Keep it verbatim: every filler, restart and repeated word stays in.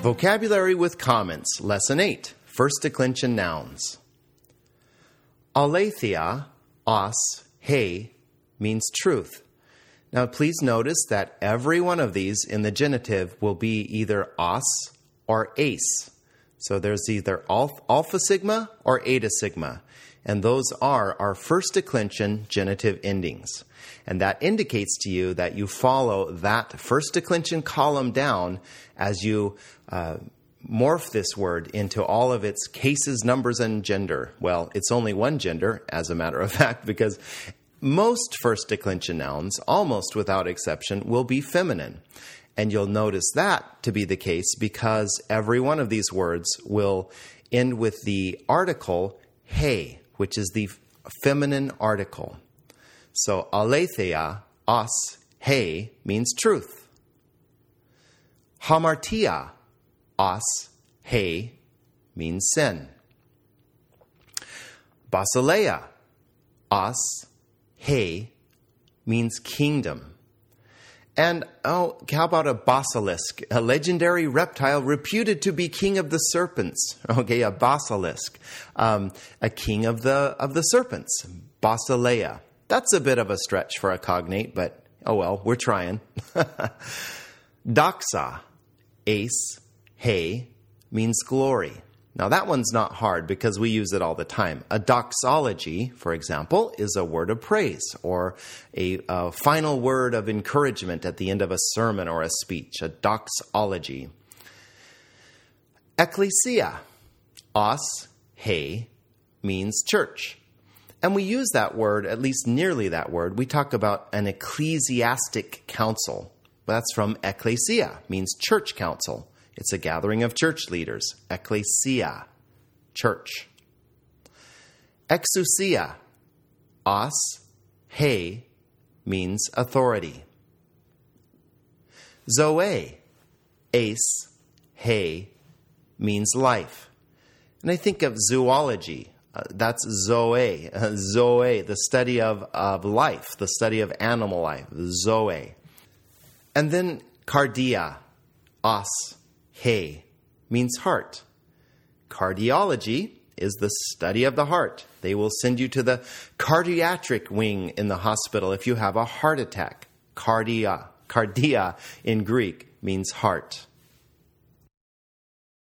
Vocabulary with Comments, Lesson eight, First Declension Nouns. Aletheia, os, he, means truth. Now please notice that every one of these in the genitive will be either os or ace. So there's either alpha sigma or eta sigma. And those are our first declension genitive endings. And that indicates to you that you follow that first declension column down as you uh, morph this word into all of its cases, numbers, and gender. Well, it's only one gender, as a matter of fact, because most first declension nouns, almost without exception, will be feminine. And you'll notice that to be the case because every one of these words will end with the article he, which is the feminine article. So, aletheia, os, he, means truth. Hamartia, os, he, means sin. Basileia, os, he, means kingdom. And, oh, how about a basilisk, a legendary reptile reputed to be king of the serpents? Okay, a basilisk, um, a king of the of the serpents, Basileia. That's a bit of a stretch for a cognate, but oh well, we're trying. Doxa, ace, he, means glory. Now that one's not hard because we use it all the time. A doxology, for example, is a word of praise or a, a final word of encouragement at the end of a sermon or a speech, a doxology. Ecclesia, os, he, means church. And we use that word, at least nearly that word. We talk about an ecclesiastic council. That's from ecclesia, means church council. It's a gathering of church leaders. Ecclesia, church. Exousia, os, he, means authority. Zoe, ace, he, means life. And I think of zoology. Uh, that's zoe, uh, zoe, the study of, of life, the study of animal life, zoe. And then cardia, os, he, means heart. Cardiology is the study of the heart. They will send you to the cardiac wing in the hospital if you have a heart attack. Cardia, cardia in Greek means heart.